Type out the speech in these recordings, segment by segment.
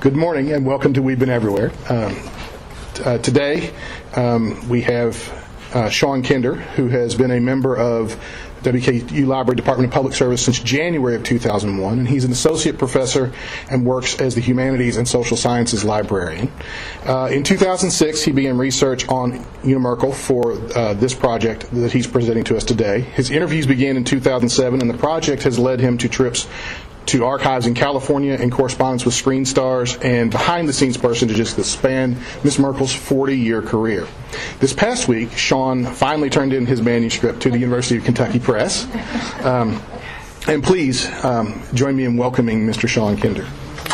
Good morning and welcome to We've Been Everywhere. Today we have Sean Kinder, who has been a member of WKU Library Department of Public Service since January of 2001, and he's an associate professor and works as the Humanities and Social Sciences librarian. In 2006, he began research on Una Merkel for this project that he's presenting to us today. His interviews began in 2007, and the project has led him to trips to archives in California and correspondence with screen stars and behind-the-scenes personages that span Miss Merkel's 40-year career. This past week, Sean finally turned in his manuscript to the University of Kentucky Press. And please join me in welcoming Mr. Sean Kinder.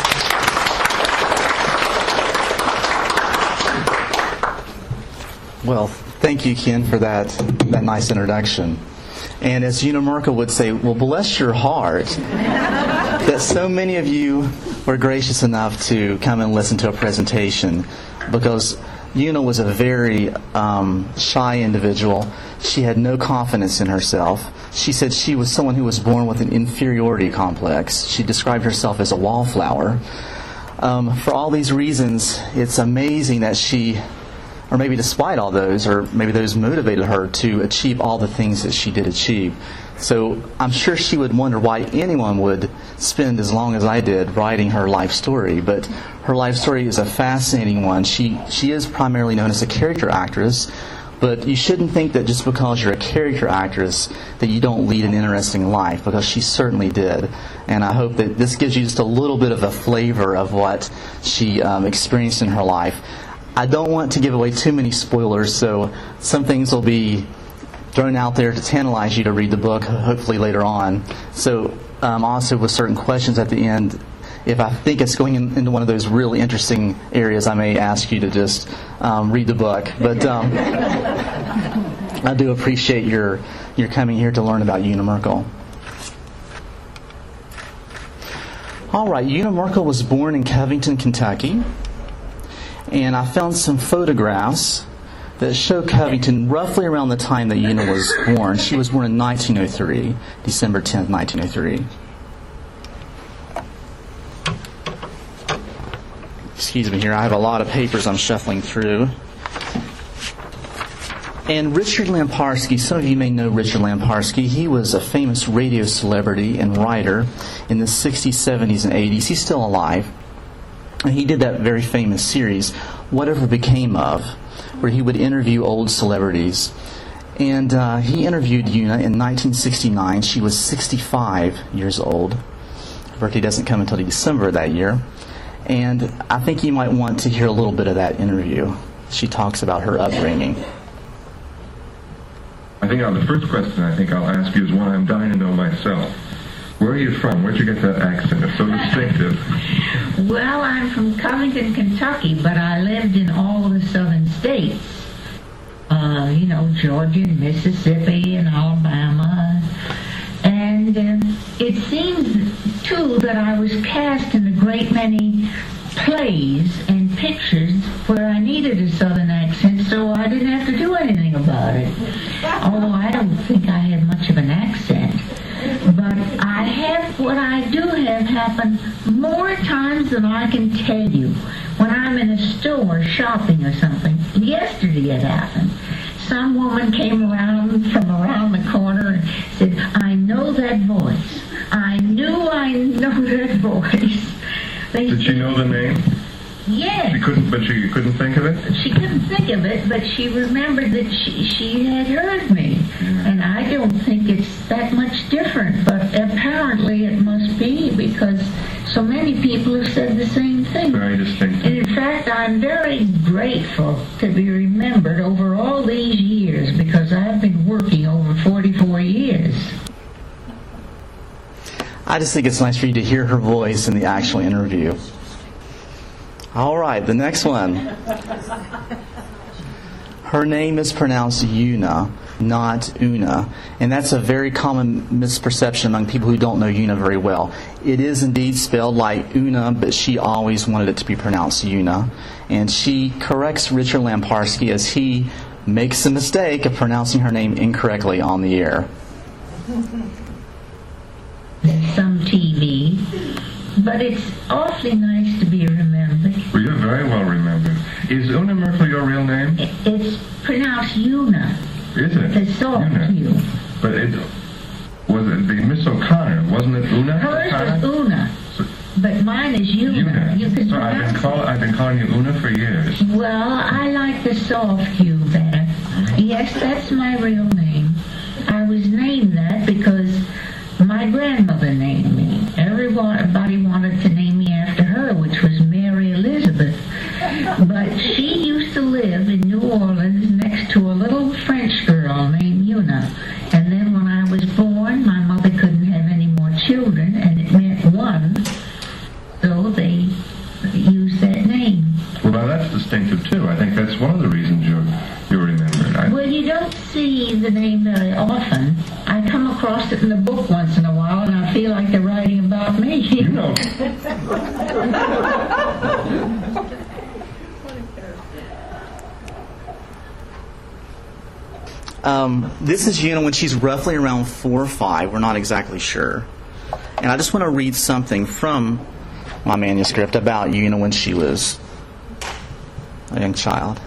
Well, thank you, Ken, for that nice introduction. And as Una Merkel would say, well, bless your heart that so many of you were gracious enough to come and listen to a presentation, because Una was a very shy individual. She had no confidence in herself. She said she was someone who was born with an inferiority complex. She described herself as a wallflower. For all these reasons, it's amazing that she, or maybe despite all those, or maybe those motivated her to achieve all the things that she did achieve. So I'm sure she would wonder why anyone would spend as long as I did writing her life story. But her life story is a fascinating one. She is primarily known as a character actress, but you shouldn't think that just because you're a character actress that you don't lead an interesting life, because she certainly did. And I hope that this gives you just a little bit of a flavor of what she experienced in her life. I don't want to give away too many spoilers, so some things will be thrown out there to tantalize you to read the book, hopefully later on. So also with certain questions at the end, if I think it's going into one of those really interesting areas, I may ask you to just read the book. But I do appreciate your coming here to learn about Una Merkel. All right, Una Merkel was born in Covington, Kentucky. And I found some photographs that show Covington roughly around the time that Una was born. She was born in 1903, December 10th, 1903. Excuse me here, I have a lot of papers I'm shuffling through. And Richard Lamparski, some of you may know Richard Lamparski. He was a famous radio celebrity and writer in the 60s, 70s, and 80s. He's still alive. And he did that very famous series, Whatever Became Of, where he would interview old celebrities. And he interviewed Una in 1969. She was 65 years old. Her birthday doesn't come until December of that year. And I think you might want to hear a little bit of that interview. She talks about her upbringing. I think the first question I'll ask you is one I'm dying to know myself. Where are you from? Where'd you get that accent? It's so distinctive. Well, I'm from Covington, Kentucky, but I lived in all of the southern states. Georgia and Mississippi and Alabama. And it seems, too, that I was cast in a great many plays and pictures where I needed a southern accent, so I didn't have to do anything about it. Although I don't think I had much of an accent. But I have what I do have happen more times than I can tell you. When I'm in a store shopping or something, yesterday it happened. Some woman came around from around the corner and said, "I know that voice. I know that voice." Did she know the name? Yes. She couldn't think of it? She couldn't think of it, but she remembered that she had heard me. Yeah. And I don't think it's that much different, but apparently it must be, because so many people have said the same thing. Very distinctive. And in fact, I'm very grateful to be remembered over all these years, because I've been working over 44 years. I just think it's nice for you to hear her voice in the actual interview. All right, the next one. Her name is pronounced Una, not Una. And that's a very common misperception among people who don't know Una very well. It is indeed spelled like Una, but she always wanted it to be pronounced Una. And she corrects Richard Lamparski as he makes the mistake of pronouncing her name incorrectly on the air. Some TV, but it's awfully nice to be remembered. very well remembered. Is Una Merkel your real name? It's pronounced Una. Is it? The soft U. But was it the Miss O'Connor? Wasn't it Una? Hers was Una. But mine is Una. You can So I've been calling you Una for years. Well, I like the soft U better. Yes, that's my real name. I was named that because my grandmother named me. Everybody wanted to name me after her, which was Mary Elizabeth. But she used to live in New Orleans next to a little French girl named Una. And then when I was born, my mother couldn't have any more children, and it meant one. So they used that name. Well, now that's distinctive too. I think that's one of the reasons you're remembered. Well, you don't see the name very often. I come across it in a book once in a while, and I feel like they're writing about me. You know. This is Una when she's roughly around 4 or 5. We're not exactly sure. And I just want to read something from my manuscript about Una when she was a young child.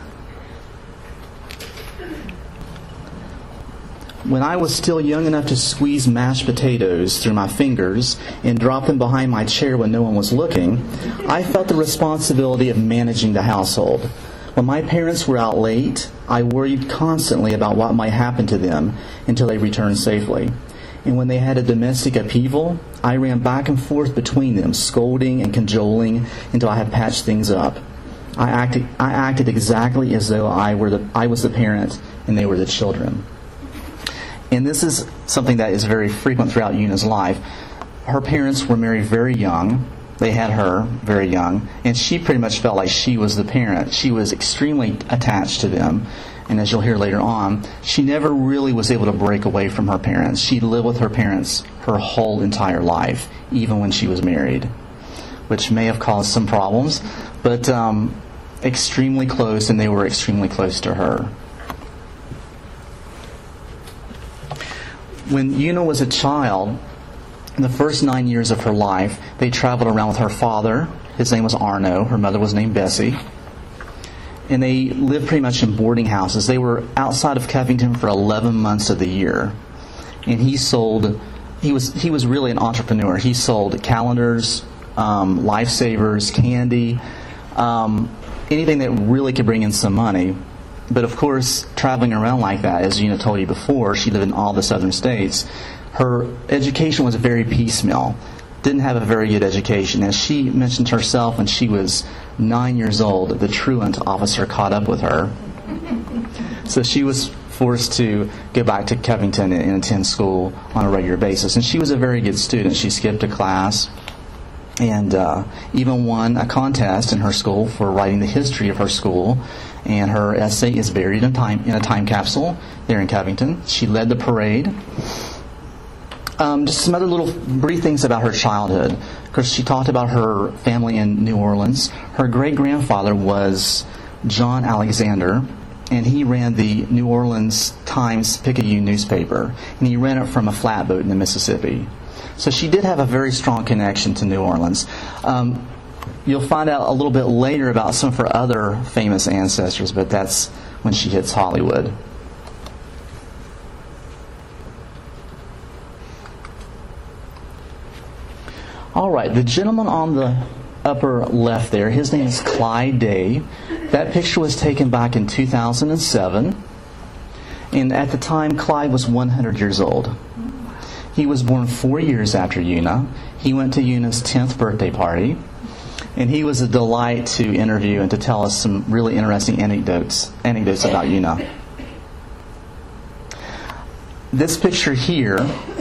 When I was still young enough to squeeze mashed potatoes through my fingers and drop them behind my chair when no one was looking, I felt the responsibility of managing the household. When my parents were out late, I worried constantly about what might happen to them until they returned safely. And when they had a domestic upheaval, I ran back and forth between them, scolding and cajoling until I had patched things up. I acted exactly as though I was the parent and they were the children. And this is something that is very frequent throughout Una's life. Her parents were married very young. They had her very young, and she pretty much felt like she was the parent. She was extremely attached to them, and as you'll hear later on, she never really was able to break away from her parents. She lived with her parents her whole entire life, even when she was married, which may have caused some problems, but extremely close, and they were extremely close to her. When Una was a child, in the first 9 years of her life, they traveled around with her father. His name was Arno. Her mother was named Bessie. And they lived pretty much in boarding houses. They were outside of Covington for 11 months of the year. And he was really an entrepreneur. He sold calendars, lifesavers, candy, anything that really could bring in some money. But of course, traveling around like that, as Una told you before, she lived in all the southern states. Her education was very piecemeal. Didn't have a very good education. As she mentioned herself, when she was 9 years old, the truant officer caught up with her. So she was forced to go back to Covington and attend school on a regular basis. And she was a very good student. She skipped a class and even won a contest in her school for writing the history of her school. And her essay is buried in a time capsule there in Covington. She led the parade. Just some other little brief things about her childhood. Of course, she talked about her family in New Orleans. Her great-grandfather was John Alexander, and he ran the New Orleans Times-Picayune newspaper, and he ran it from a flatboat in the Mississippi. So she did have a very strong connection to New Orleans. You'll find out a little bit later about some of her other famous ancestors, but that's when she hits Hollywood. All right, the gentleman on the upper left there, his name is Clyde Day. That picture was taken back in 2007. And at the time, Clyde was 100 years old. He was born 4 years after Una. He went to Una's 10th birthday party. And he was a delight to interview and to tell us some really interesting anecdotes about Una. This picture here,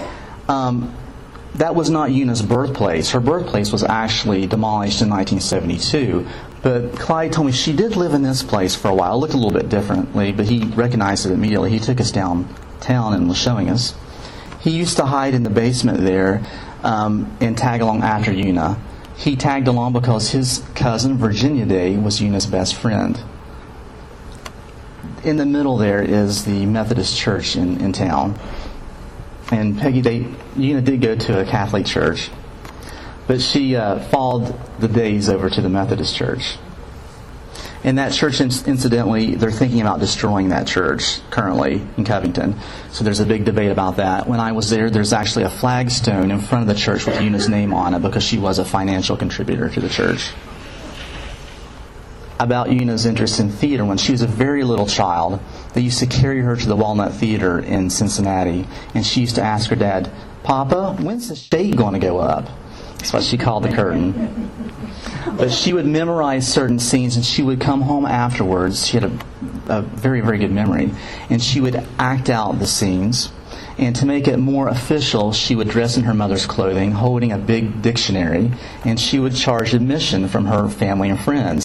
that was not Una's birthplace. Her birthplace was actually demolished in 1972. But Clyde told me she did live in this place for a while. It looked a little bit differently, but he recognized it immediately. He took us downtown and was showing us. He used to hide in the basement there and tag along after Una. He tagged along because his cousin, Virginia Day, was Una's best friend. In the middle there is the Methodist church in town. And Una did go to a Catholic church, but she followed the Days over to the Methodist church. And that church, incidentally, they're thinking about destroying that church currently in Covington. So there's a big debate about that. When I was there, there's actually a flagstone in front of the church with Una's name on it because she was a financial contributor to the church. About Una's interest in theater, when she was a very little child, they used to carry her to the Walnut Theater in Cincinnati, and she used to ask her dad, "Papa, when's the shade going to go up?" That's what she called the curtain. But she would memorize certain scenes, and she would come home afterwards. She had a very, very good memory. And she would act out the scenes. And to make it more official, she would dress in her mother's clothing, holding a big dictionary, and she would charge admission from her family and friends.